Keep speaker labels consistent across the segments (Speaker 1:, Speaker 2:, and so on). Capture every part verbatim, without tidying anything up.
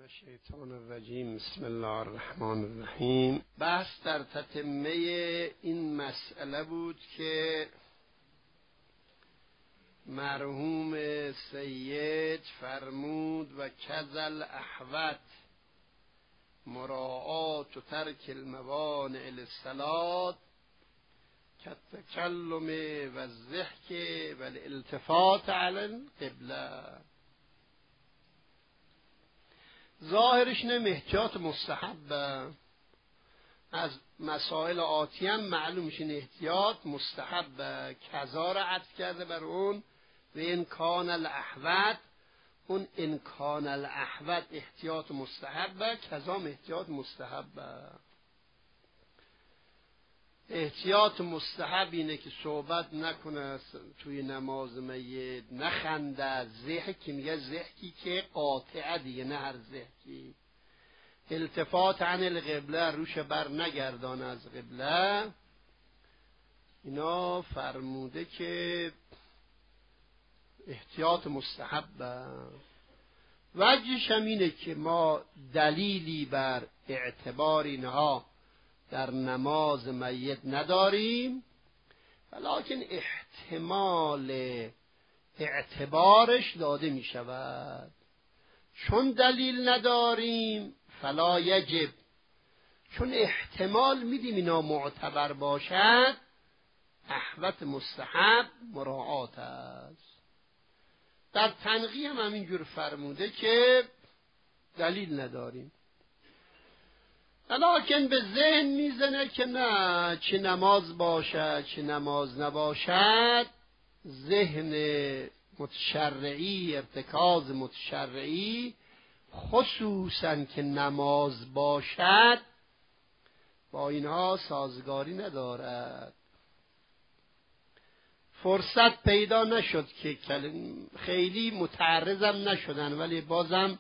Speaker 1: من الشیطان الرجیم. بسم الله الرحمن الرحیم. بحث در تتمه این مسئله بود که مرحوم سید فرمود و کذل احوت مراعات و ترک الموانع للصلاة كالتكلم والضحك والالتفات على القبله. ظاهرش نه احتیاط مستحبه، از مسائل آتی هم معلوم میشه احتیاط مستحبه. کذا را عطف کرده بر اون و انکان الاحوت، اون انکان الاحوت احتیاط مستحبه، کذا احتیاط مستحبه. احتیاط مستحب اینه که صحبت نکنه توی نماز میت، نخنده، ضحک میگه ضحکی که قاطعه دیگه، نه هر ضحکی. التفات عن القبله، روش بر نگردان از قبله. اینا فرموده که احتیاط مستحبه. وجهش هم اینه که ما دلیلی بر اعتبار اینها در نماز میت نداریم، ولیکن احتمال اعتبارش داده می شود. چون دلیل نداریم فلا یجب، چون احتمال میدیم اینا معتبر باشد، احوت مستحب مراعات است. در تنقیح هم همینجور فرموده که دلیل نداریم، لکن به ذهن میزنه که نه، چه نماز باشد چه نماز نباشد، ذهن متشرعی، ارتکاز متشرعی، خصوصا که نماز باشد، با اینها سازگاری ندارد. فرصت پیدا نشد که خیلی متعرضم نشدن، ولی بازم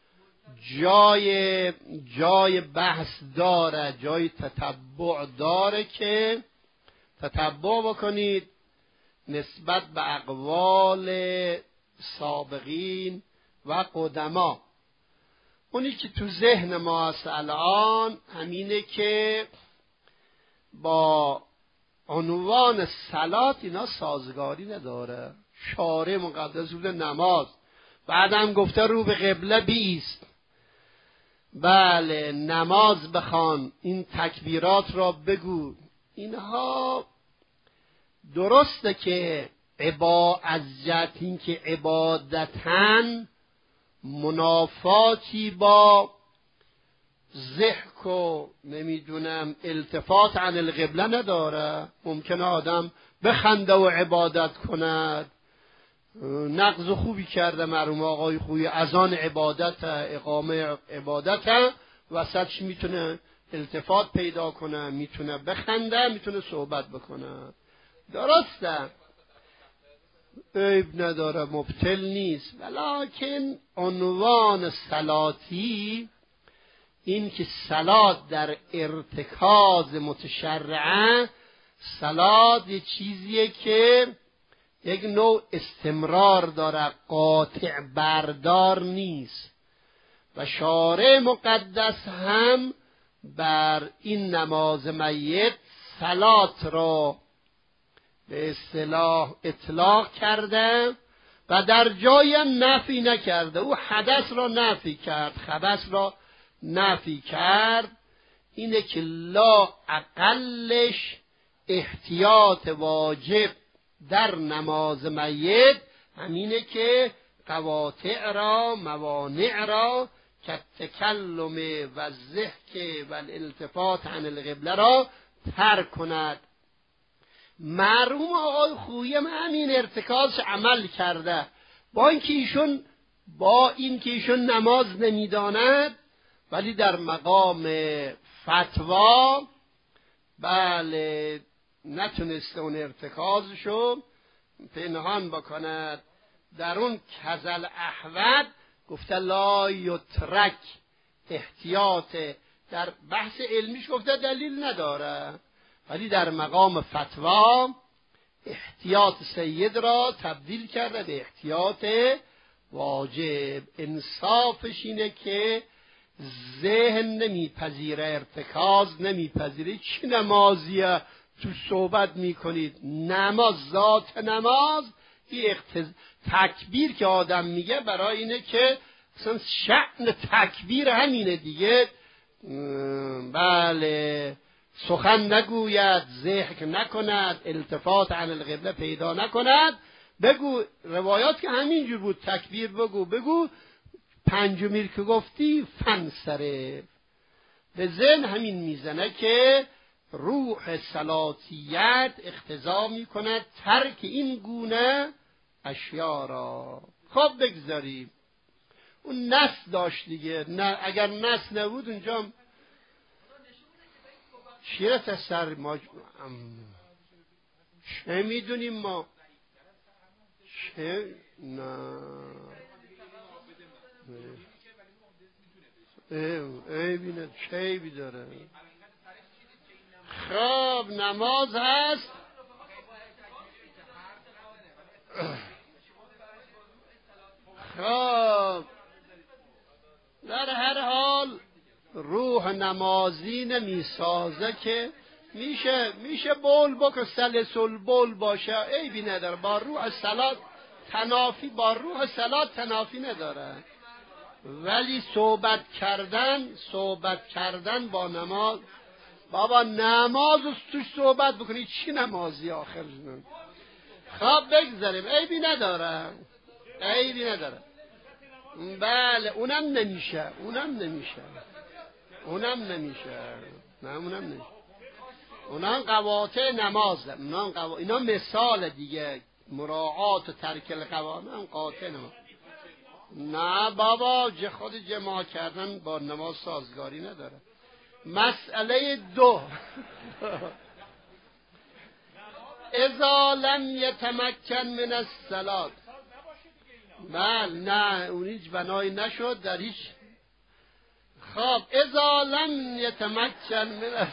Speaker 1: جای جای بحث داره، جای تتبع داره که تتبع بکنید نسبت به اقوال سابقین و قدما. اونی که تو ذهن ما هست الان همینه که با عنوان صلات اینا سازگاری نداره. شارع مقدس بود نماز، بعدم گفته رو به قبله بیست، بله نماز بخوان، این تکبیرات را بگو. اینها درسته که عبا از جهت این که عبادتن منافاتی با ضحک و نمیدونم التفات عن القبله نداره. ممکنه آدم بخنده و عبادت کند، نقض خوبی کرده مرحوم آقای خویی، اذان عبادت، اقامه عبادت، وسطش میتونه التفات پیدا کنه، میتونه بخنده، میتونه صحبت بکنه. درسته، عیب نداره، مبتل نیست، ولیکن عنوان صلاتی این که صلات در ارتکاز متشرعه، صلات یه چیزیه که یک نوع استمرار داره، قاطع بردار نیست. و شارع مقدس هم بر این نماز میت صلات را به اصطلاح اطلاق کرده و در جایی هم نفی نکرده. او حدث را نفی کرد، خبث را نفی کرد. اینه که لا اقلش احتیاط واجب در نماز میت همینه که قواطع را، موانع را که تکلم و ضحک و الالتفات عن القبله را ترک کند. مرحوم آقای خویی همین ارتکاز عمل کرده، با اینکه ایشون با اینکه ایشون نماز نمیداند، ولی در مقام فتوا بله نتونسته اون ارتکازشو پنهان بکند. در اون کذل احوت گفته لا یترک، احتیاط در بحث علمیش گفته دلیل نداره، ولی در مقام فتوا احتیاط سید را تبدیل کرده به احتیاط واجب انصافش اینه که ذهن نمیپذیره، ارتکاز نمیپذیره. چی نمازیه تو صحبت میکنید؟ نماز، ذات نماز این اقتض... تکبیر که آدم میگه برای اینه که اصلا شأن تکبیر همینه دیگه. بله، سخن نگوید، ضحک نکند، التفات عن القبله پیدا نکند. بگو روایات که همینجور بود، تکبیر بگو بگو پنجمیر که گفتی فنصرف. به ذهن همین میزنه که روح صلاتیت اقتضا میکند ترک این گونه اشیا را. خب بگذاریم اون نس داشت دیگه. نه اگر نس نبود اونجا شیرت سر ما چه میدونیم ما؟ چه؟ نه ای بینه چه بی داره. خب نماز هست. خب در هر حال روح نمازی نمیسازه که میشه میشه بول بکن سلسل بول باشه، عیبی نداره. با روح صلات تنافی با روح صلات تنافی نداره. ولی صحبت کردن صحبت کردن با نماز، بابا نماز رو توش صحبت بکنی چی نمازی آخر؟ خب بگذاریم، عیبی نداره، عیبی نداره. بله اونم نمیشه، اونم نمیشه، اونم نمیشه، نه اونم نمیشه. اونم قواطع نمازه، اونم قوا... اینا مثال دیگه، مراعات و ترک القوانین هم قاطع نماز. نه بابا جه خود جماع کردن با نماز سازگاری نداره. مسئله دو اذا لم یتمکن من الصلاة. بله نه اون هیچ بنایی نشد در هیچ. خب اذا لم یتمکن من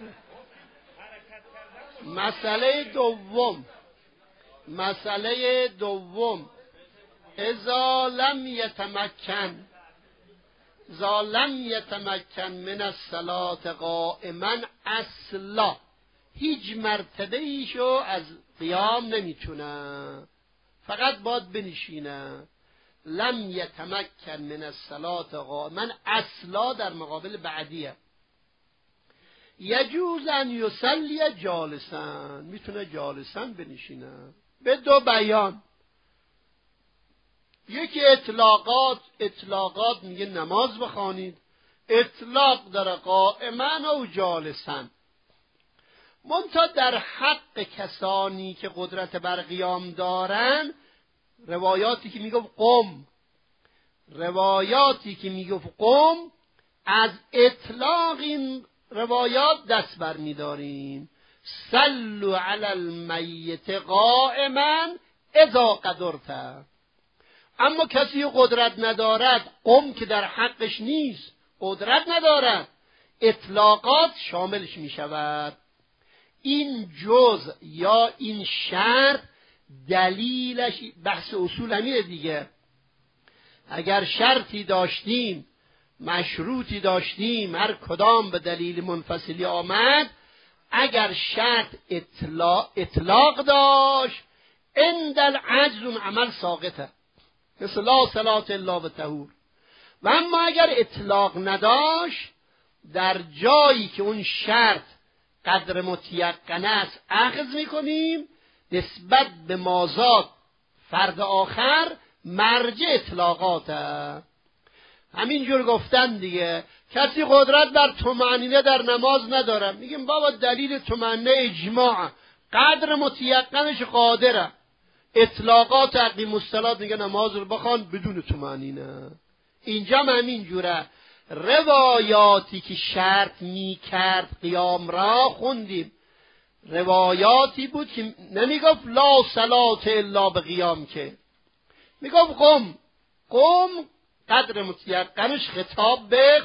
Speaker 1: مسئله دوم مسئله دوم اذا لم یتمکن اذا لم یتمکن من الصلاة قائما اصلا، هیچ مرتبه ایشو از قیام نمیتونه، فقط باید بنشینه. لم یتمکن من الصلاة قائما اصلا در مقابل بعدیه. یجوز ان یصلی جالسا، میتونه جالسا بنشینه. به دو بیان، یکی اطلاقات اطلاقات میگه نماز بخوانید، اطلاق داره قائما و جالسا. منتها در حق کسانی که قدرت بر قیام دارن، روایاتی که میگه قم روایاتی که میگه قم از اطلاق این روایات دست بر میداریم. صلوا علی المیت قائما اذا قدرت. اما کسی قدرت ندارد، قم که در حقش نیست، قدرت ندارد، اطلاقات شاملش می شود. این جزء یا این شرط دلیلش بحث اصول همینه دیگه. اگر شرطی داشتیم، مشروطی داشتیم، هر کدام به دلیل منفصلی آمد، اگر شرط اطلاق, اطلاق داشت، عند العجز اون عمل ساقطه، مثل لا صلاة الا بطهور. و اما اگر اطلاق نداشت، در جایی که اون شرط قدر متیقن است اخذ میکنیم، نسبت به مازاد فرد آخر مرجع اطلاقاته. همینجور گفتن دیگه. کسی قدرت بر طمأنینه در نماز نداره، میگیم بابا دلیل طمأنینه اجماع، قدر متیقنش قادره. اطلاقات اقیم الصلاة میگه نماز رو بخوان بدون طمأنینه. اینجا هم همین جوره. روایاتی که شرط میکرد قیام را خوندیم، روایاتی بود که نمیگفت لا صلاة الا بقیام، که میگفت قم قم. قدر متیقنش خطاب به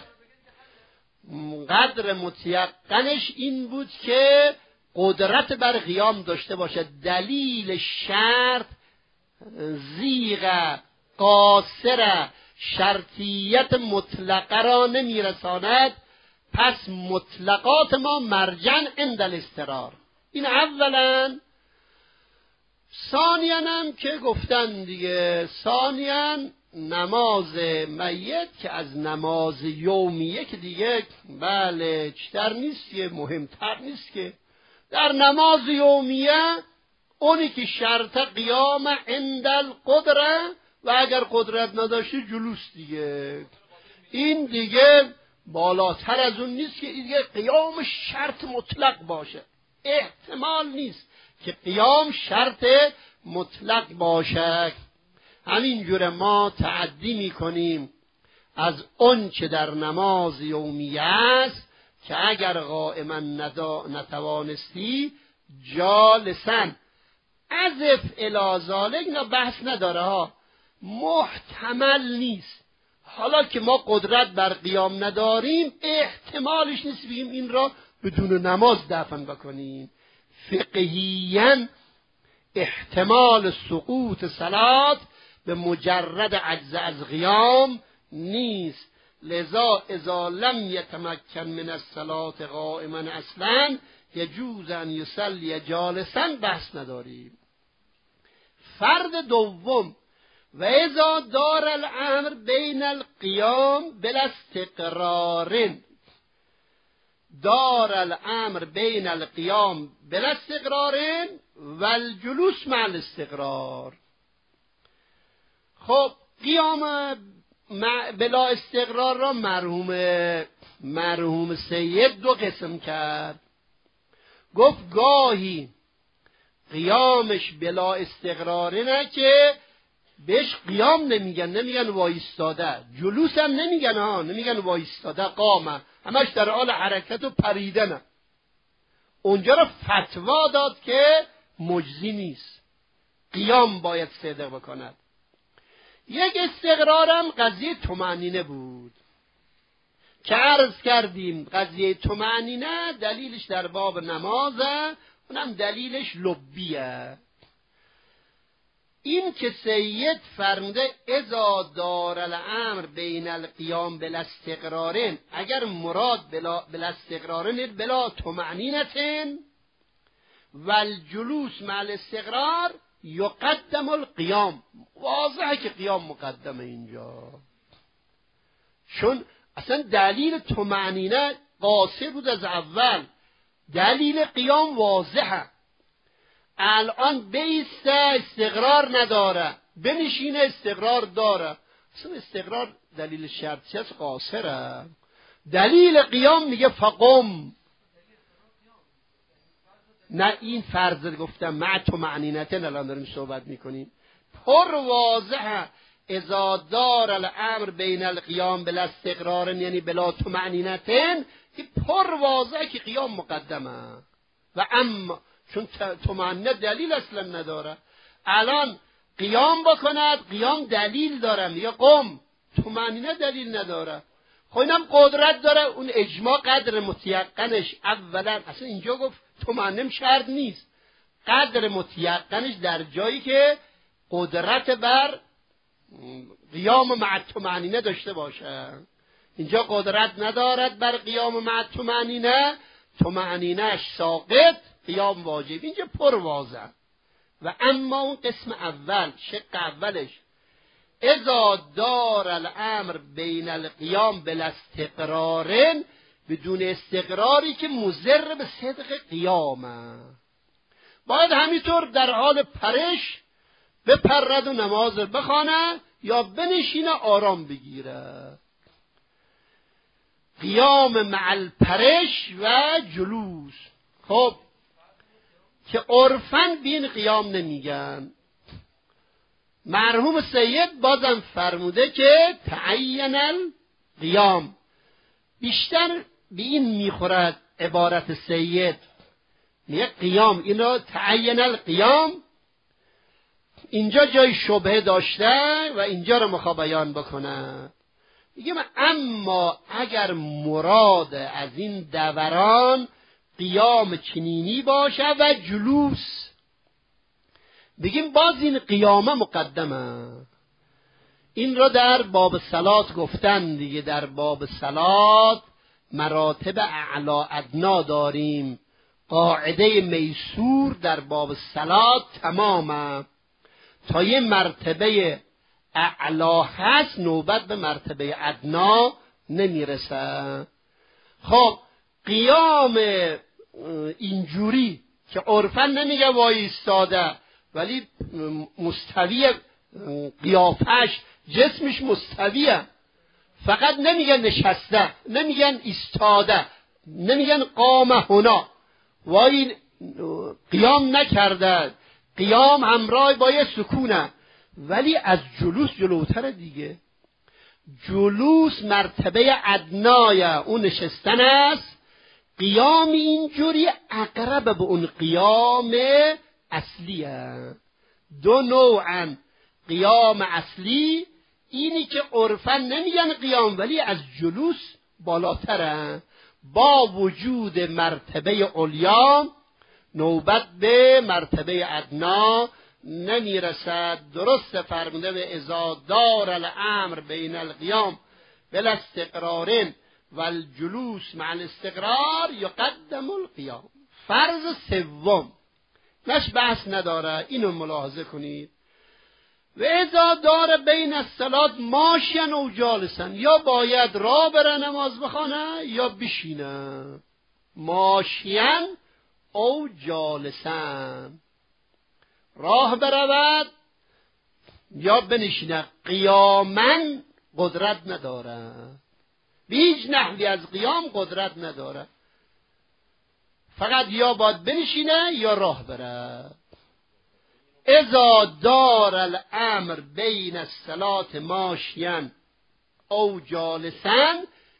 Speaker 1: قدر متیقنش این بود که قدرت بر قیام داشته باشه. دلیل شرط زیغ قاصر شرطیت مطلقه را نمیرساند، پس مطلقات ما مرجن عند الاضطرار. این اولا. ثانیاً هم که گفتن دیگه، ثانیاً نماز میت که از نماز یومیه که دیگه بله چتر نیست که مهمتر نیست که در نماز یومیه اونی که شرط قیام عند القدره و اگر قدرت نداشته جلوس دیگه، این دیگه بالاتر از اون نیست که دیگه قیام شرط مطلق باشه. احتمال نیست که قیام شرط مطلق باشه. همینجور ما تعدی میکنیم از اون چه در نماز یومیه است که اگر قائما نتوانستی جالسن عزف الی ذالک، نه بحث نداره ها، محتمل نیست. حالا که ما قدرت بر قیام نداریم احتمالش نیست بگیم این را بدون نماز دفن بکنیم. فقهیاً احتمال سقوط صلات به مجرد عجز از قیام نیست. لذا اذا لم یتمکن من الصلاة قائما اصلا یجوز ان یصلی جالسا، بحث نداریم. فرد دوم، و اذا دار الامر بین القیام بلا استقرار، دار الامر بین القیام بلا استقرار و الجلوس مع الاستقرار. خب قیام بلا استقرار را مرحوم مرحوم سید دو قسم کرد. گفت گاهی قیامش بلا استقراره، نه که بهش قیام نمیگن، نمیگن وایستاده، جلوس هم نمیگن ها، نمیگن وایستاده، قامه، همش در حال حرکت و پریدنه. اونجا را فتوا داد که مجزی نیست، قیام باید صدق بکند. یک استقرارم قضیه طمأنینه بود که عرض کردیم قضیه طمأنینه دلیلش در باب نمازه، اونم دلیلش لبیه. این که سید فرموده اذا دار الامر بین القیام بلا استقرارن، اگر مراد بلا, بلا استقرارن بلا طمأنینتن و الجلوس مع الاستقرار یقدم القیام، واضحه که قیام مقدمه اینجا، چون اصلا دلیل طمأنینه قاصر بود از اول، دلیل قیام واضحه. الان بیسته استقرار نداره، بنشینه استقرار داره، اصلا استقرار دلیل شرطی است، قاصره. دلیل قیام میگه فقم، نه این فرض گفتم مع طمأنینتن الان داریم صحبت میکنیم، پر واضحه. اذا دار الامر بین القیام بلا استقرار یعنی بلا طمأنینتن، این پر واضحه که قیام مقدمه. و اما چون طمأنینه دلیل اصلا نداره، الان قیام بکند، قیام دلیل داره، میگه قم، طمأنینه دلیل نداره. خب اینم قدرت داره، اون اجماع قدر متیقنش اولا، اصلا اینجا گفت طمأنینه شرط نیست، قدر متیقنش در جایی که قدرت بر قیام مع طمأنینه داشته باشه. اینجا قدرت ندارد بر قیام مع طمأنینه، طمأنینه‌اش ساقط، قیام واجب. اینجا پر واضح. و اما اون قسم اول، شق اولش، اذا دار الامر بین القیام بلا استقرار، بدون استقراری که مضر به صدق قیامه، باید همینطور در حال پرش بپرد و نماز بخوانه یا بنشینه آرام بگیره. قیام مع الپرش و جلوس، خب که عرفاً بین قیام نمیگن. مرحوم سید بازم فرموده که تعین القیام، بیشتر به این میخورد عبارت سید، میگه قیام، این را تعین القیام، اینجا جای شبهه داشته و اینجا رو میخواد بیان بکنه. میگه اما اگر مراد از این دوران قیام چنینی باشه و جلوس، بگیم باز این قیامه مقدمه. این رو در باب صلات گفتن دیگه. در باب صلات مراتب اعلی ادنا داریم. قاعده میسور در باب صلات تمامه. تا یه مرتبه اعلا هست نوبت به مرتبه ادنا نمیرسه. خب قیام اینجوری که عرفا نمیگه وای ایستاده، ولی مستوی قیافش جسمش مستویه، فقط نمیگن نشسته، نمیگن ایستاده، نمیگن قام هنا، وای قیام نکرده. قیام همراه با یه سکونه، ولی از جلوس جلوتر دیگه. جلوس مرتبه ادنایه، اون نشستن است. قیام اینجوری اقرب به اون قیام اصلیه. دو نوعن. قیام اصلی اینی که عرفا نمیگن قیام، ولی از جلوس بالاتره. با وجود مرتبه علیا نوبت به مرتبه ادنا نمیرسد. درست فرموده به اذا دار الامر بین القیام بلا استقرار و الجلوس مع الاستقرار یقدم القیام. فرض سوم نش بحث نداره، اینو ملاحظه کنید. و اذا دار بین الصلات ماشین و جالسن، یا باید راه بره نماز بخونه یا بشینه. ماشین او جالسن، راه برود یا بنشینه. قیامن قدرت نداره، به هیچ نحوی از قیام قدرت نداره، فقط یا باید بنشینه یا راه بره. اذا دار الامر بین الصلات ماشین او جالسن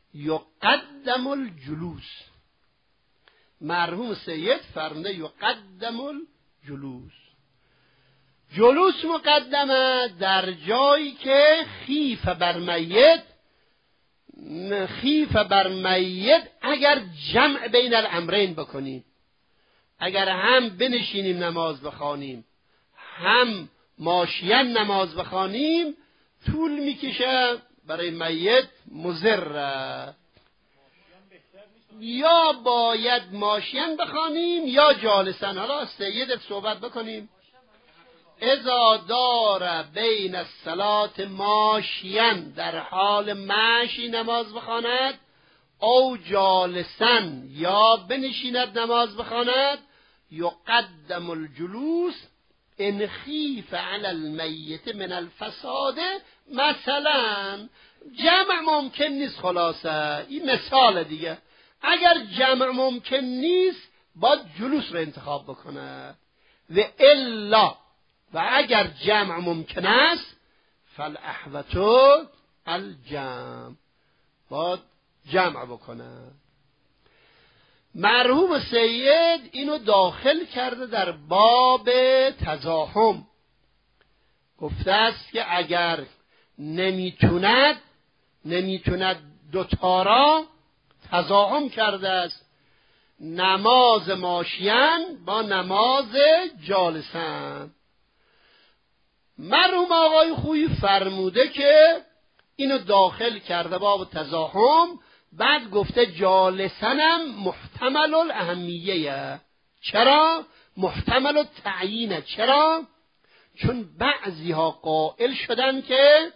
Speaker 1: یقدم الجلوس. مرحوم سید فرموده یقدم الجلوس. جلوس مقدمه در جایی که خیف بر میت، خیف بر میت اگر جمع بین الامرین بکنیم، اگر هم بنشینیم نماز بخوانیم هم ماشین نماز بخوانیم، طول میکشه برای میت مضر. یا باید ماشین بخوانیم یا جالسن. حالا سید صحبت بکنیم. اذا دار بین الصلات ماشین، در حال مشی نماز بخواند، او جالسن یا بنشیند نماز بخواند، یقدم الجلوس ان خیف علی المیت من الفساد. مثلا جمع ممکن نیست، خلاصه این مثال دیگه. اگر جمع ممکن نیست باید جلوس رو انتخاب بکنه. و الا، و اگر جمع ممکن است فالاحوط الجمع، باید جمع بکنه. مرحوم سید اینو داخل کرده در باب تزاحم. گفته است که اگر نمیتوند نمیتوند دوتا را تزاحم کرده است، نماز ماشین با نماز جالسن. مرحوم آقای خویی فرموده که اینو داخل کرده باب تزاحم، بعد گفته جالسنم محتمل الاهمیه. چرا؟ محتمل التعیینه. چرا؟ چون بعضی ها قائل شدن که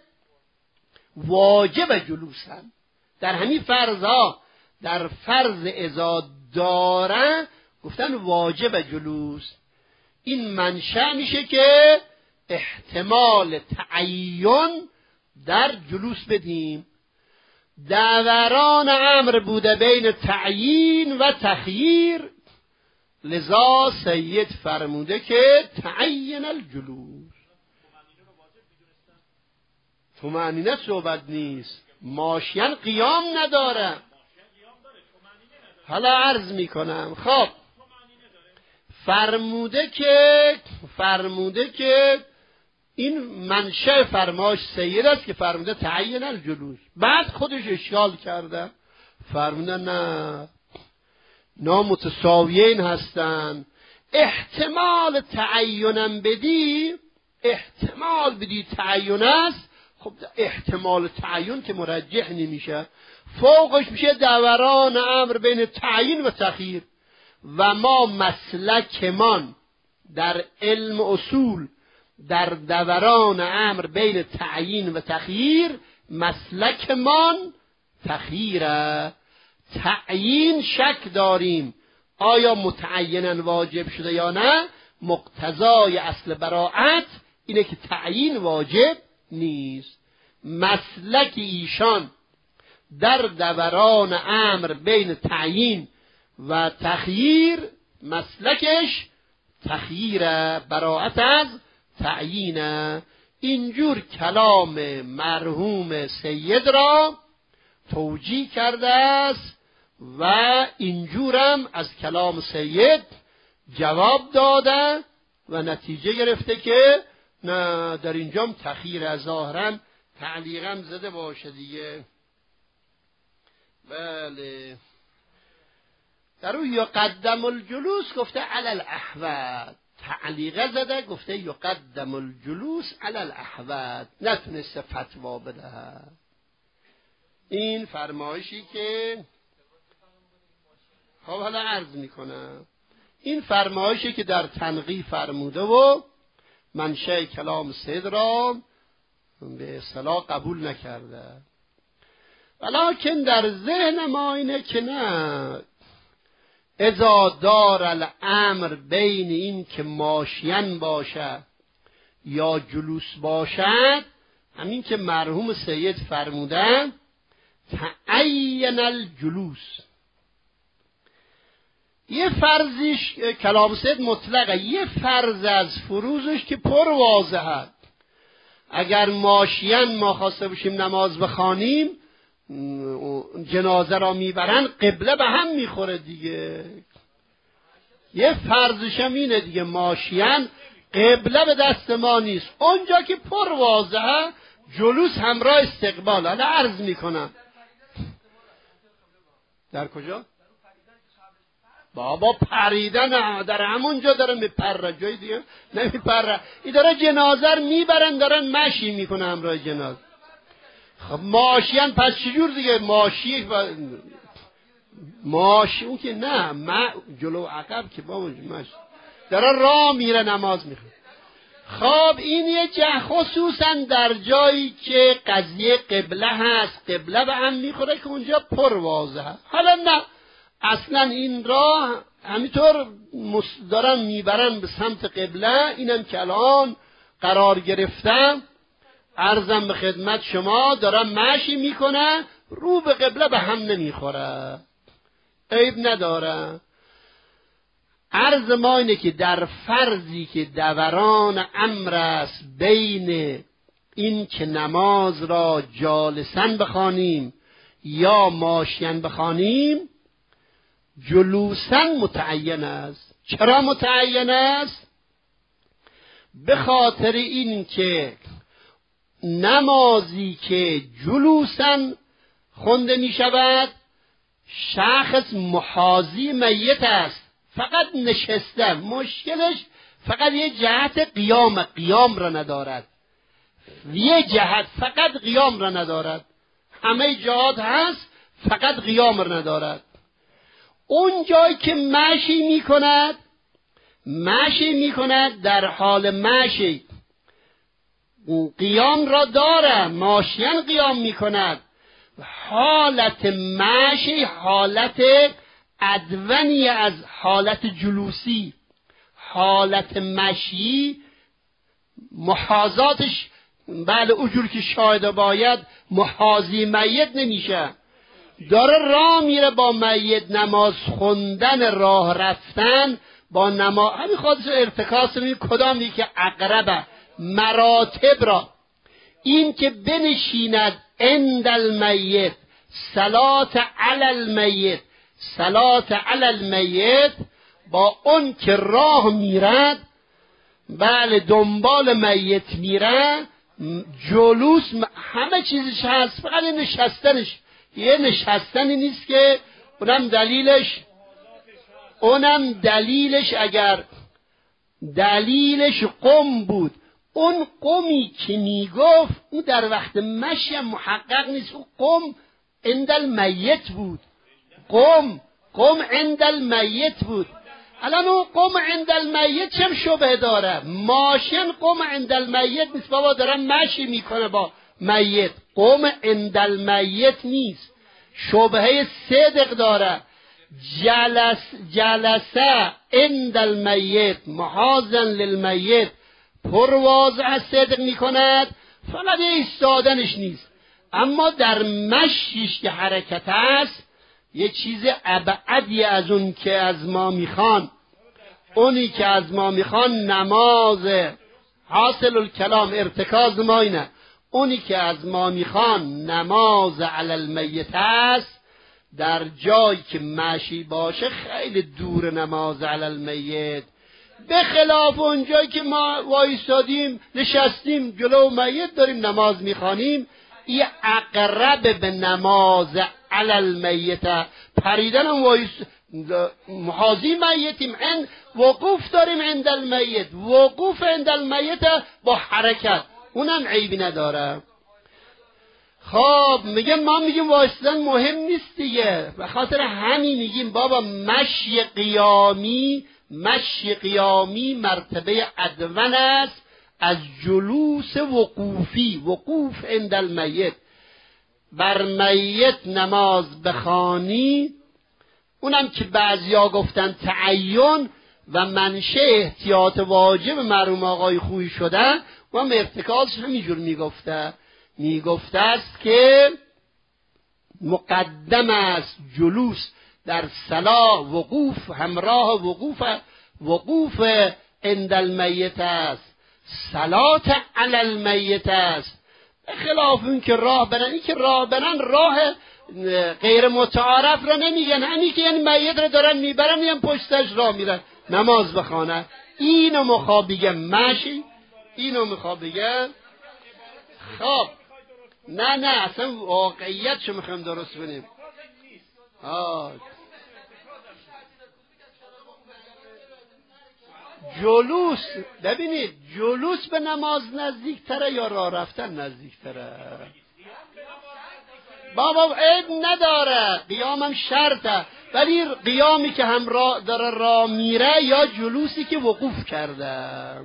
Speaker 1: واجب جلوسن. در همین فرضها، در فرض اذا داره گفتن واجب جلوس. این منشأ میشه که احتمال تعین در جلوس بدیم. دوران امر بوده بین تعیین و تخییر، لذا سید فرموده که تعین الجلوس. طمأنینه صحبت نیست، ماشین قیام نداره. حالا عرض میکنم. خب فرموده که فرموده که این منشأ فرمایش سید است که فرموده تعین الجلوس. بعد خودش اشکال کرده، فرموده نه نامتساویین هستن. احتمال تعینم بدی، احتمال بدی تعین است، خب احتمال تعیین که مرجح نمیشه، فوقش میشه دوران امر بین تعیین و تخییر. و ما مسلکمان در علم اصول در دوران امر بین تعیین و تخییر، مسلکمان تخییره. تعیین شک داریم آیا متعیناً واجب شده یا نه. مقتضای اصل براءت اینه که تعیین واجب نیست. مسلک ایشان در دوران امر بین تعیین و تخییر، مسلکش تخییره، براءت از تعیینه. اینجور کلام مرحوم سید را توجیه کرده است و اینجورم از کلام سید جواب داده و نتیجه گرفته که نه در اینجام تخییر، ظاهراً تعلیقم زده باشه دیگه. بله، در اون یقدم الجلوس گفته علی الاحوط، تعلیقه زده گفته یقدم الجلوس علی الاحوط، نتونسته فتوا بده. این فرمایشی که خب حالا عرض میکنم، این فرمایشی که در تنقیح فرموده و منشأ کلام سید را به اصطلاح قبول نکرده، ولکن در ذهن ما اینه که نه، اذا دار الامر بین این که ماشین باشه یا جلوس باشد، همین که مرحوم سید فرمودن تعین الجلوس. یه فرضش کلام سید مطلقه، یه فرض از فروزش که پر واضحه. اگر ماشین ما خواسته باشیم نماز بخوانیم، جنازه را میبرن، قبله به هم میخوره دیگه. یه فرضش هم اینه دیگه، ماشین قبله به دست ما نیست. اونجا که پر واضحه جلوس همراه استقبال. حالا عرض میکنم در کجا؟ بابا پریدن در همونجا داره میپره، جای دیگه نمیپره. این داره جنازه رو میبرن، دارن مشی میکنه همراه جنازه. خب ماشین پس چجور دیگه؟ ماشی و ماشی اون که نه، ما جلو عقب که بابا ماشی داره راه میره نماز میخونه. خب این یه جه خصوصا در جایی که قضیه قبله هست، قبله به هم میخوره که اونجا پر واضحه. حالا نه، اصلا این راه همینطور دارن میبرن به سمت قبله. اینم که الان قرار گرفتم، عرضم به خدمت شما، دارن مشی میکنه، رو به قبله به هم نمیخوره، عیب نداره. عرض ما اینه که در فرضی که دوران امر است بین این که نماز را جالسن بخوانیم یا ماشین بخوانیم، جلوسن متعین است. چرا متعین است؟ به خاطر این که نمازی که جلوسن خونده می شود، شخص محاذی میت است، فقط نشسته، مشکلش فقط یه جهت قیام قیام را ندارد، یه جهت فقط قیام را ندارد، همه جهات هست فقط قیام را ندارد. اون جایی که مشی می کند مشی می کند در حال مشی قیام را داره، ماشین قیام می کند. حالت مشی حالت ادونی از حالت جلوسی. حالت مشی محاذاتش بله اونجور که شاهد باید محاذی میت نمیشه، داره راه میره با میت، نماز خوندن، راه رفتن با نماز. همین خاطر ارتکاس می کدام یکی اقربه مراتب را، این که بنشیند عند المیت، صلات علی المیت، صلات علی المیت، با اون که راه میرد بله دنبال میت میره، جلوس همه چیزش هست، فقط نشستنش یه نشستنی نیست که اونم دلیلش اونم دلیلش اگر دلیلش قم بود، اون قومی که میگفت اون در وقت مشی هم محقق نیست، اون قوم عند المیت بود. قوم قوم عند المیت بود. الان اون قوم عند المیت چم شبه داره؟ ماشین قوم عند المیت نیست بابا، دارن مشی میکنه با میت. قوم عند المیت نیست، شبهه صدق داره. جلس جلسه عند المیت محاذا للمیت، پر واضح صدق میکند، فقط ایستادنش نیست. اما در مشیش که حرکت است یه چیز ابعدی از اون که از ما میخوان. اونی که از ما میخوان نماز، حاصل الکلام ارتکاز ما اینه، اونی که از ما میخوان نماز علی المیت است. در جایی که مشی باشه خیلی دور نماز علی المیت، به خلاف اون جایی که ما وایستادیم نشستیم جلو میت داریم نماز میخوانیم، این اقرب به نماز علی المیت. پریدن هم وایس محاذی میتیم، عند وقوف داریم عند المیت، وقوف عند المیت با حرکت، اونم عیبی نداره. خب میگم ما میگیم وایستادن مهم نیست دیگه، به خاطر همین میگیم بابا مشی قیامی، مشی قیامی مرتبه ادون است از جلوس وقوفی. وقوف عند المیت، بر میت نماز بخوانی، اونم که بعضیا گفتن تعین و منشه احتیاط واجب مرحوم آقای خویی شده و هم ارتکازش همینجور میگفته میگفته است که مقدم است جلوس در صلاح، وقوف همراه وقوف وقوف عند المیت است، صلات علی المیت است. به خلاف اون که راه برن، این که راه برن راه غیر متعارف را نمیگن، همین که یعنی میت را دارن میبرن میان پشتش راه میرن نماز بخوانه. اینو مخواب بگم ماشی، اینو مخواب بگم. خب نه نه اصلا واقعیت شو میخوایم درست کنیم. آه جلوس، ببینید جلوس به نماز نزدیکتره یا راه رفتن نزدیکتره؟ بابا عیب نداره، قیامم شرطه، ولی قیامی که هم را داره راه میره یا جلوسی که وقوف کرده.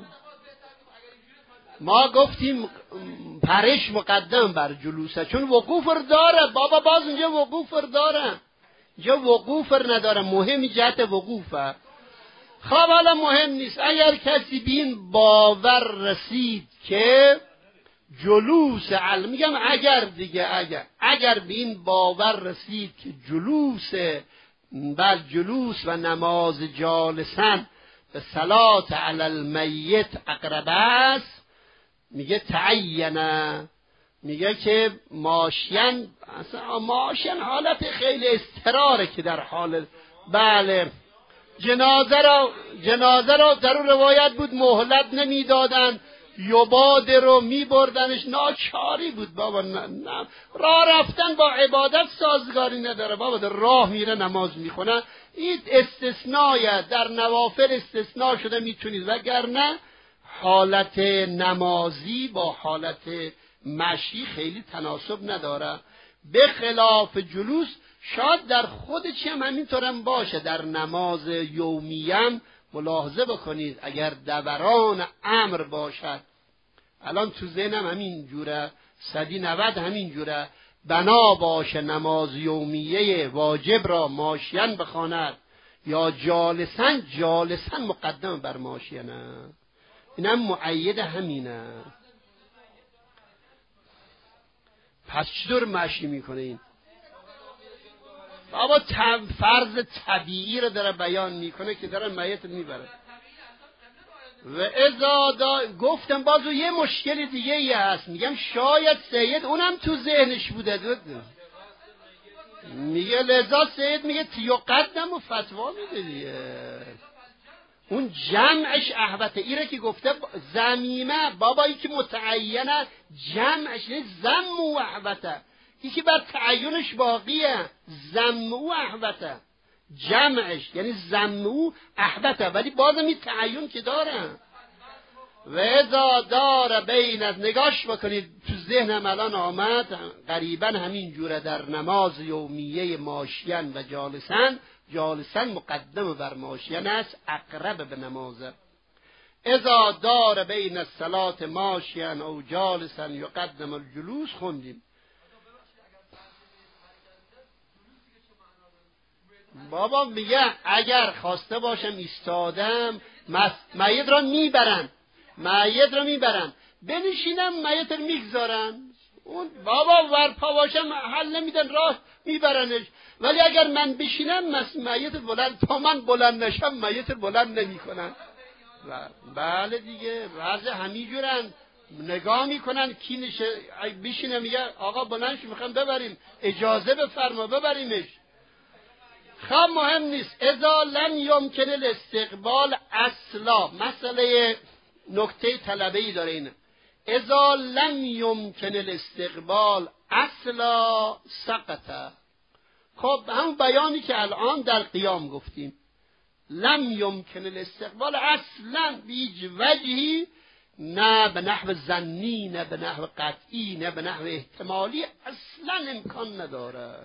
Speaker 1: ما گفتیم پرش مقدم بر جلوسه، چون وقوف داره بابا، باز اینجا وقوف داره، اینجا وقوف نداره، مهم جهت وقوفه. خب حالا مهم نیست، اگر کسی بین باور رسید که جلوس علم، میگم اگر دیگه اگر اگر بین باور رسید که جلوس بر جلوس و نماز جالسن به صلات علی المیت اقرب است، میگه تعینه، میگه که ماشین، اصلا ماشین حالت خیلی استراره که در حال، بله جنازه را جنازه را در اون روایت بود مهلت نمیدادن، یباد رو میبردنش، ناچاری بود بابا. نه نه راه رفتن با عبادت سازگاری نداره بابا، در راه میره نماز میخونه، این استثناء در نوافل استثناء شده میتونید، وگرنه حالت نمازی با حالت مشی خیلی تناسب نداره. به خلاف جلوس شاید در خود چی هم همینطورم باشه، در نماز یومیم ملاحظه بکنید اگر دوران امر باشد، الان تو ذهنم همین جوره، صدی نود همین جوره، بنا باشه نماز یومیه واجب را ماشین بخواند یا جالسن، جالسن مقدم بر ماشینه، اینم معید همینه. پس چطور مشی میکنه این؟ بابا فرض طبیعی رو داره بیان میکنه که داره میت میبره. و ازا دا گفتم بازو یه مشکل دیگه ای هست، میگم شاید سید اونم تو ذهنش بوده دو دو. میگه لذا سید میگه تیو قدم و فتوا میده دیگه، اون جمعش احوته ایره که گفته زمیمه بابایی که متعینه جمعش زم و احوته، یکی بر تعینش باقیه، زم و احوته جمعش یعنی زم و احوته، ولی بازم این تعین که داره. و اذا دار بین، نگاش بکنید تو ذهنم الان آمد قریبا همین جوره در نماز یومیه ماشین و جالسن، جالسن مقدم بر ماشین است، اقرب به نمازه. اذا دار بین الصلات ماشین او جالسن یقدم الجلوس خوندیم. بابا میگه اگر خواسته باشم ایستادم میت را میبرن، میت را میبرن، بنشینم میت را میگذارن. اون بابا ورپا باشم حل نمیدن، راه میبرنش. ولی اگر من بشینم میت بلند، تا من بلند نشم میت بلند نمیکنن. بله دیگه وضع همینجورن، نگاه میکنن کی نشه بشینه، میگه آقا بلند شو میخوام ببریم، اجازه بفرما ببریمش. خب مهم نیست. اذا لم یمکن الاستقبال اصلا، مسئله نکته طلبه‌ای داره اینه. اذا لم یمکن الاستقبال اصلا سقط. خب همون بیانی که الان در قیام گفتیم، لم یمکن الاستقبال اصلا بیج وجهی، نه به نحو ظنی، نه به نحو قطعی، نه به نحو احتمالی، اصلا امکان نداره.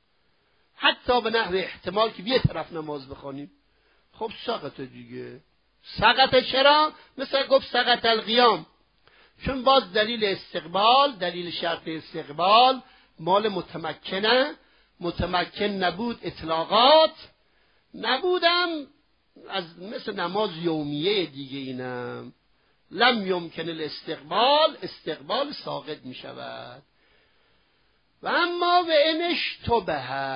Speaker 1: حتی به نحو احتمال که یه طرف نماز بخونیم، خب سقط دیگه. سقط چرا؟ مثل گفت سقط القیام، چون باز دلیل استقبال، دلیل شرط استقبال مال متمکنه، متمکن نبود اطلاقات، نبودم از مثل نماز یومیه دیگه. اینم لم یمکن الاستقبال، استقبال ساقط می شود. و اما و انشتبه،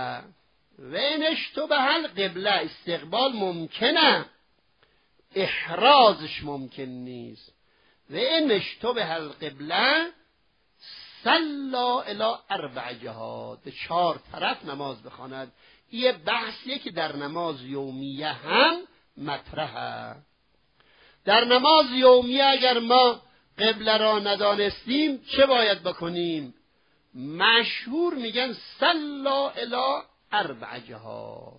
Speaker 1: و انشتبه القبله، استقبال ممکنه، احرازش ممکن نیست. و انشتبه القبله صلا الی اربع جهات، به چهار طرف نماز بخواند. یه بحثیه که در نماز یومیه هم مطرحه. در نماز یومیه اگر ما قبله را ندانستیم چه باید بکنیم؟ مشهور میگن صلا الی اربع جهات.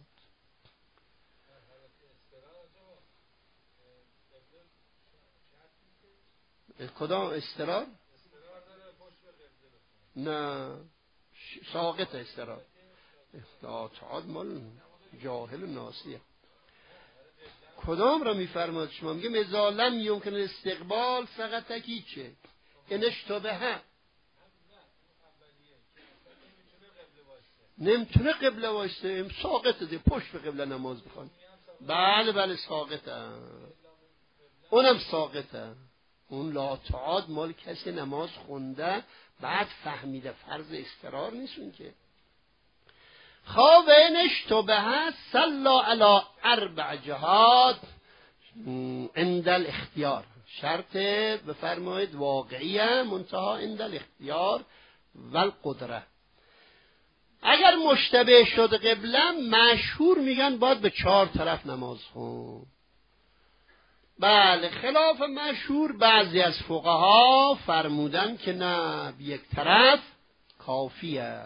Speaker 1: کدام استرار؟ نه ساقط استرار. تعاد مال جاهل ناسیه. کدام را میفرماد شما؟ میگه اذا لم یمکن استقبال فقط تکیچه انشتبه، نمیتونه قبله واسه ساقطه دی، پشت به قبله نماز بخوان. بله بله ساقطه، اونم ساقطه. اون لا تعاد مال کسی نماز خونده بعد فهمیده فرض استقرار نیستون که. خواب نشتبه صلا علی اربع جهات عند الاختیار، شرط بفرمایید واقعیه، منتها عند الاختیار و القدره. اگر مشتبه شد قبله، مشهور میگن باید به چهار طرف نماز خون. بله خلاف مشهور بعضی از فقها فرمودن که نه، به یک طرف کافیه.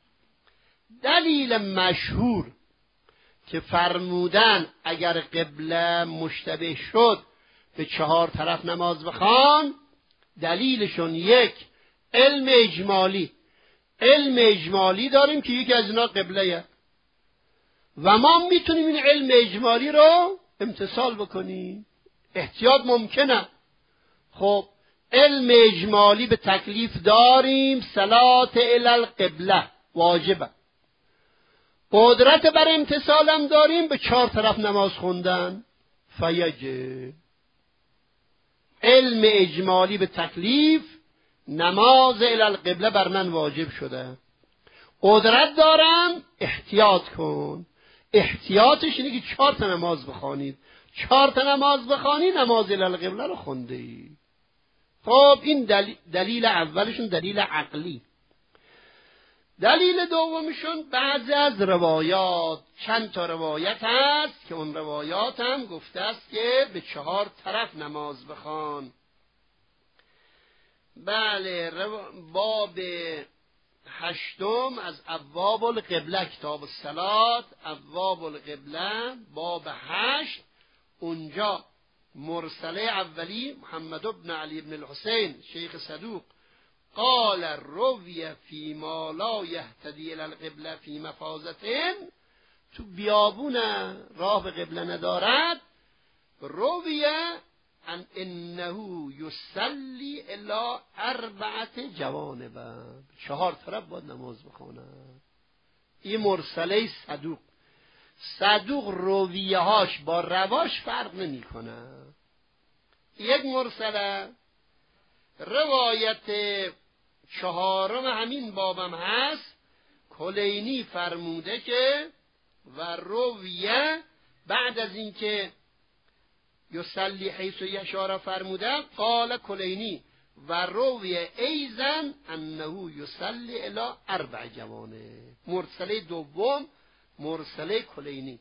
Speaker 1: دلیل مشهور که فرمودن اگر قبله مشتبه شد به چهار طرف نماز بخوان، دلیلشون یک علم اجمالی، علم اجمالی داریم که یکی از اینا قبله و ما میتونیم این علم اجمالی رو امتثال بکنیم، احتیاط ممکنه. خب علم اجمالی به تکلیف داریم، صلات الی القبله واجبه. قدرت بر امتثالم داریم، به چهار طرف نماز خوندن فیجب. علم اجمالی به تکلیف، نماز الی القبله بر من واجب شده. قدرت دارم، احتیاط کن. احتیاطش اینه که چهار تا نماز بخوانید. چهار تا نماز بخوانی، نماز الی القبله رو خونده ای. خب این دلیل, دلیل اولشون دلیل عقلی. دلیل دومشون بعضی از روایات، چند تا روایت هست که اون روایات هم گفته است که به چهار طرف نماز بخوان. بله باب هشتم از ابواب القبله، کتاب الصلات، ابواب القبله باب هشت، اونجا مرسله اولی محمد بن علی بن الحسین شیخ صدوق قال روی فی ما لا یهتدی الی القبله فی مفازتین، تو بیابون راه به قبله ندارد، روی ان انه یصلی الی اربعه جوانب، چهار طرف باید نماز بخونه. این مرسله صدوق. صدوق رویه هاش با رواش فرق نمی کنه. یک مرسله روایت چهارم همین بابم هست، کلینی فرموده که و رویه بعد از اینکه یصلی حیث یشار فرموده، قال کلینی و رویه ایزن انه یصلی الی اربع جوانه. مرسله دوم مرسله کلینی.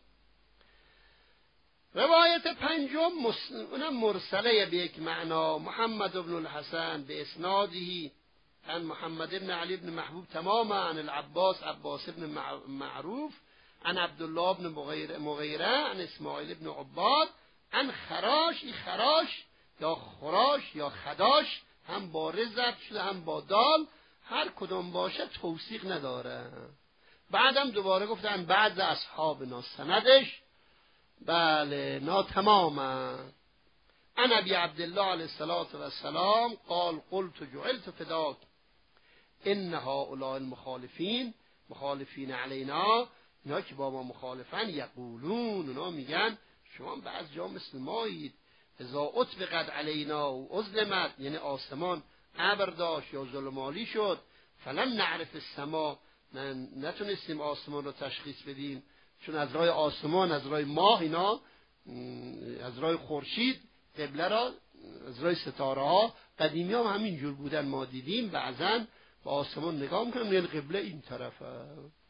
Speaker 1: روایت پنجم اونم مرسله به یک معنا، محمد بن الحسن به اسنادی عن محمد بن علی بن محبوب تماما عن العباس عباس بن معروف عن عبدالله بن مغیره عن اسماعیل بن عباد عن خراش. این خراش یا خراش یا خداش هم با ر ضبط شده هم با دال، هر کدوم باشه توثیق نداره. بعدم دوباره گفتن بعض اصحابنا سندش بله ناتمامه. عن ابی عبدالله علیه الصلاة والسلام قال قلت جعلت فداک ان هؤلاء المخالفین، مخالفین علینا، اینا که با ما مخالفن، یقولون، اونا میگن شما بعض جا مثل مایید، اذا اطبقت علینا و ازلمت، یعنی آسمان ابر داشت یا ظلمالی شد، فلم نعرف السما، نتونستیم آسمان رو تشخیص بدیم، چون از راه آسمان، از راه ماه، اینا از راه خورشید قبله را، از راه ستاره ها قدیمی هم همین جور بودن، ما دیدیم بعضا با آسمان نگاه میکنم یعنی قبله این طرفه.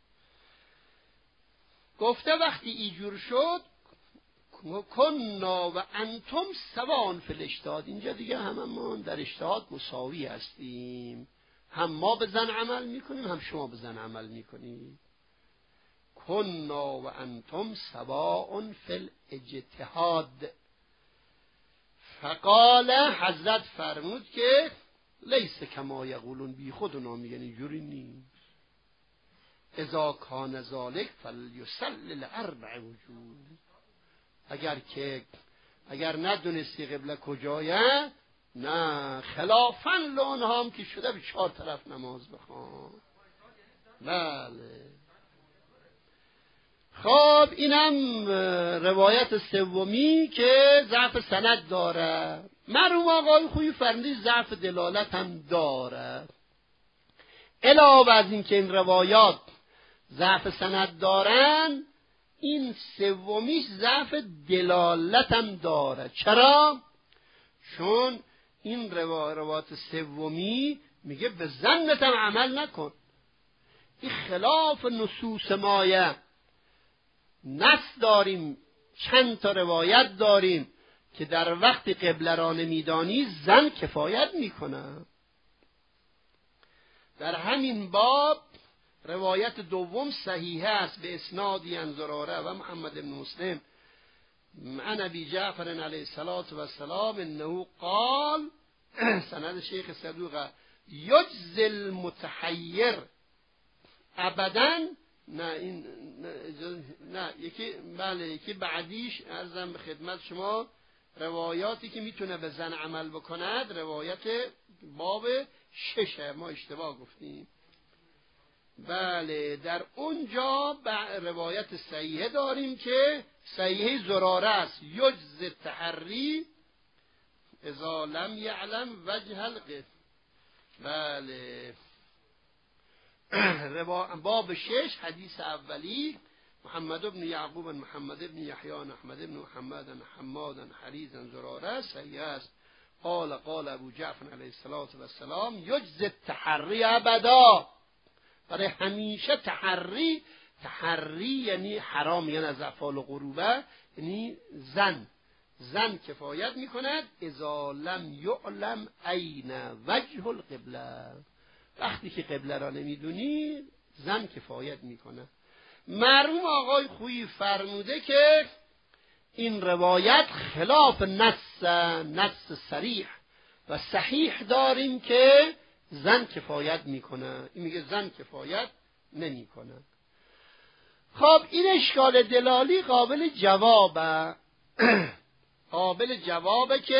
Speaker 1: گفته وقتی اینجور شد کنا و انتم سوان فی الاجتهاد، اینجا دیگه هممون در اجتهاد مساوی هستیم، هم ما به زن عمل میکنیم هم شما به زن عمل میکنیم. کنا و انتم سواء فی الاجتهاد. فقال، حضرت فرمود که لیس کما یقولون، بی خود اونا میگن اینجوری نیست. اذا کان ذالک فلیصلی الاربع وجوه، اگر که اگر ندونستی قبله کجایه، نه خلافا لونها هم که شده به چهار طرف نماز بخوان. بله. خب اینم روایت سومی که ضعف سند داره. مرحوم آقای خویی فرمودی ضعف دلالت هم داره. علاوه از این که این روایات ضعف سند دارن، این سومیش ضعف دلالت هم داره. چرا؟ چون این روایات سومی میگه به ظنت هم عمل نکن. این خلاف نصوص مایه. نص داریم، چند تا روایت داریم که در وقت قبله را نمیدانی زن کفایت میکنه. در همین باب روایت دوم صحیحه است به اسنادی عن زراره و محمد بن مسلم عن ابی جعفر علیه الصلاة والسلام انه قال، سند شیخ صدوق، یجزی المتحیر ابدا. نه این نه, نه یکی بله یکی بعدیش عرضم به خدمت شما روایاتی که میتونه به زن عمل بکند، روایت باب ششه، ما اشتباه گفتیم. بله در اونجا روایت صحیحه داریم که صحیحه زراره است، یجز تحری اذا لم یعلم وجه القف. بله باب شش حدیث اولی، محمد بن یعقوب محمد بن یحیی احمد بن محمد حماد حریز زراره صحیح است. قال قال ابو جعفر علیه السلام یجز التحری ابدا، برای همیشه تحری. تحری یعنی حرام، یعنی از افعال غروبه، یعنی زن زن کفایت میکند. اذا لم یعلم این وجه القبله، وقتی که قبله را نمیدونی زن کفایت میکنه. مرحوم آقای خویی فرموده که این روایت خلاف نص نص صریح و صحیح داریم که زن کفایت میکنه. این میگه زن کفایت نمیکنه. خب این اشکال دلالی قابل جوابه. قابل جوابه که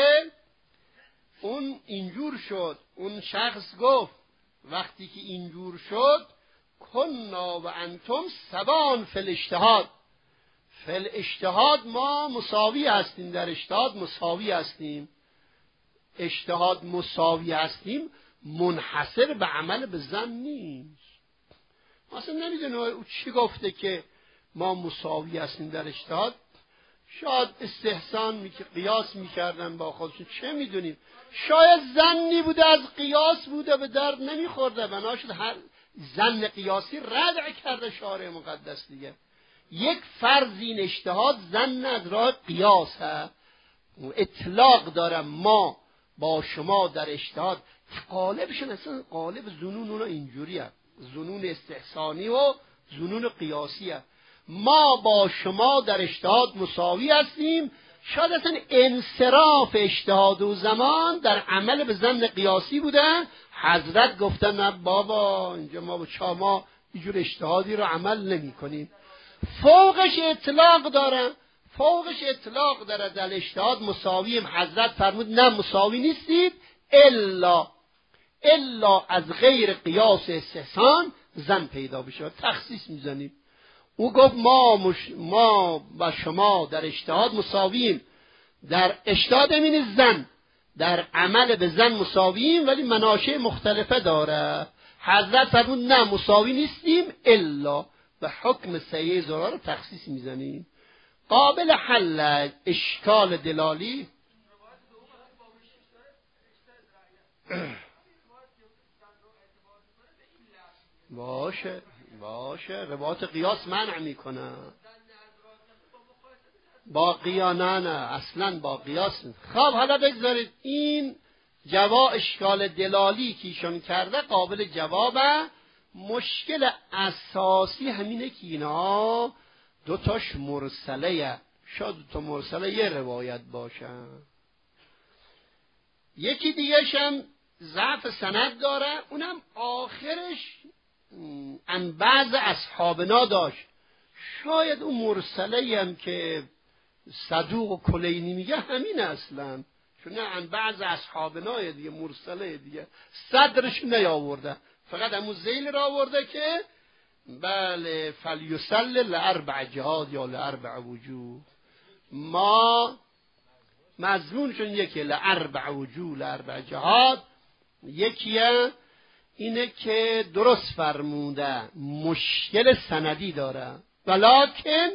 Speaker 1: اون اینجور شد. اون شخص گفت وقتی که اینجور شد کنا و انتم سبان فی الاجتهاد. فی الاجتهاد ما مساوی هستیم، در اجتهاد مساوی هستیم. اجتهاد مساوی هستیم منحصر به عمل به زن نیست. اصلا نمیدونه او چی گفته که ما مساوی هستیم در اجتهاد. شاید استحسان میکه قیاس میکردن با خودشون، چه میدونیم. شاید زنی بوده از قیاس بوده به درد نمیخورده، بناشد هر زن قیاسی ردع کرده شارع مقدس دیگه. یک فرض این اجتهاد زن از راه قیاس ها اطلاق داره. ما با شما در اجتهاد قالبشون اصلا قالب زنون اونا اینجوری هست، زنون استحسانی و زنون قیاسی هست. ما با شما در اجتهاد مساوی هستیم. شاید اصلا انصراف اجتهاد و زمان در عمل به ظن قیاسی بوده. حضرت گفتن نه بابا اینجا ما با چاما اینجور اجتهادی رو عمل نمی کنیم. فوقش اطلاق داره، فوقش اطلاق داره در اجتهاد مساویم. حضرت فرمود نه مساوی نیستید الا الا از غیر قیاس استحسان زن پیدا بشه. تخصیص میزنیم. او گفت ما مش... ما با شما در اجتهاد مساویم. در اجتهاد امین زن در عمل به زن مساویم ولی مناشع مختلفه داره. حضرت فرمود نه مساوی نیستیم الا به حکم سیه زرار رو تخصیص میزنیم. قابل حل اشکال دلالی باشه باشه روایت قیاس منع میکنه. با قیاس نه نه اصلا با قیاس. خب حالا بگذارید این جواب اشکال دلالی که ایشون کرده قابل جوابه. مشکل اساسی همینه که اینا دوتاش مرسله. شاید دوتا مرسله یه روایت باشه. یکی دیگهش هم ضعف سند داره، اونم آخرش ان بعض اصحابنا داشت. شاید اون مرسله هم که صدوق و کلینی میگه همین اصلا، چون نه ان بعض اصحابنا دیگه مرسله دیگه صدرش نیاورده، فقط همون زیل را آورده که بله فلیسل لاربع جهاد یا لاربع وجوه. ما مضمونشون یکی لاربع وجوه لاربع جهاد، یکیه اینه که درست فرموده مشکل سندی داره، ولکن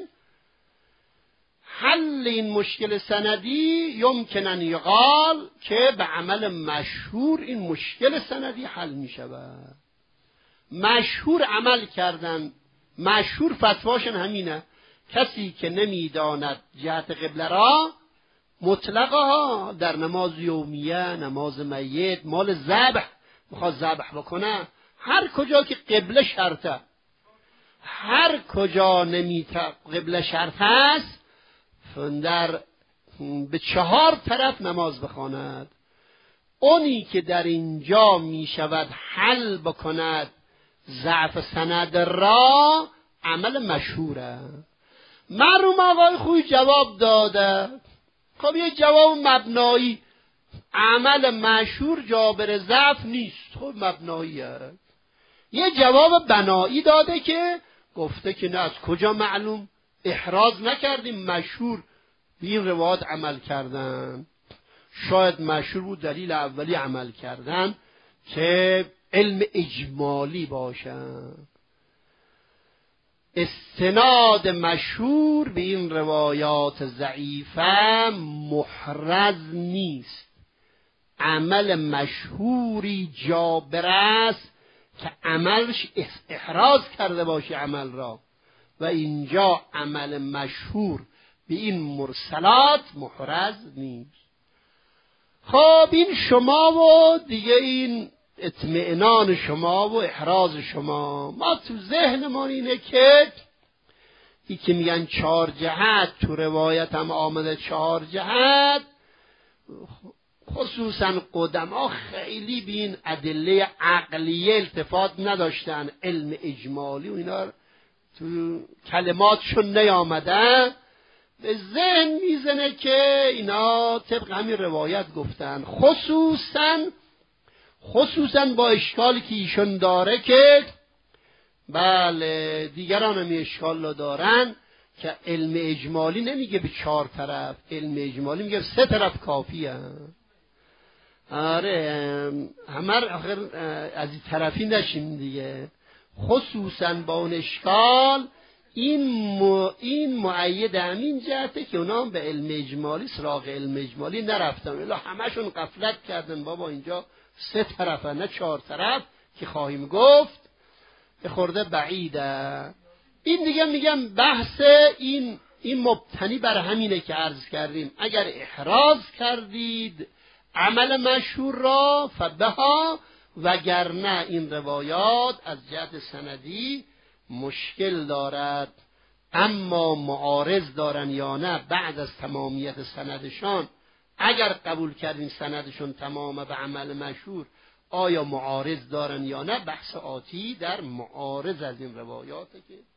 Speaker 1: حل این مشکل سندی یمکن ان یقال که به عمل مشهور این مشکل سندی حل می شود. مشهور عمل کردن، مشهور فتواشن همینه، کسی که نمیداند جهت قبله را مطلقا در نماز یومیه، نماز میت، مال ذبح میخواد ذبح بکنه، هر کجا که قبله شرطه، هر کجا نمیته قبله شرط هست در به چهار طرف نماز بخواند. اونی که در اینجا میشود حل بکند ضعف سند را عمل مشهوره. مرحوم آقای خوی جواب داده. خب یه جواب مبنایی، عمل مشهور جابر ضعف نیست، خب مبناییه. یه جواب بنایی داده که گفته که نه از کجا معلوم، احراز نکردیم مشهور به این روایات عمل کردن. شاید مشهور بود دلیل اولی عمل کردن که علم اجمالی باشن. استناد مشهور به این روایات ضعیفه محرز نیست. عمل مشهوری جابر است که عملش احراز کرده باشه عمل را، و اینجا عمل مشهور به این مرسلات محرز نیست. خب این شما و دیگه این اطمئنان شما و احراز شما. ما تو ذهنمان اینه که ای که میگن چهار جهت، تو روایت هم آمده چهار جهت، خصوصا قدما خیلی به این ادله عقلیه التفات نداشتن، علم اجمالی و اینا تو کلماتشون نیامدن، به ذهن میزنه که اینا طبق همین روایت گفتن. خصوصا خصوصا با اشکالی که ایشون داره که بله دیگران هم اشکال رو دارن که علم اجمالی نمیگه به چهار طرف، علم اجمالی میگه سه طرف کافیه. آره همه آخر از این طرفی نشیم دیگه. خصوصا با اون اشکال این م... این مؤید همین جهته که اونا هم به علم اجمالی سراغ علم اجمالی نرفتن، الا همشون غفلت کردن بابا اینجا سه طرفه نه چهار طرف که خواهیم گفت، به خورده بعیده. این دیگه میگم بحث این این مبتنی بر همینه که عرض کردیم، اگر احراز کردید عمل مشهور را فبها، وگرنه این روایات از جهت سندی مشکل دارد. اما معارض دارن یا نه بعد از تمامیت سندشان، اگر قبول کردیم سندشون تمامه به عمل مشهور، آیا معارض دارن یا نه، بحث آتی در معارض از این روایاته که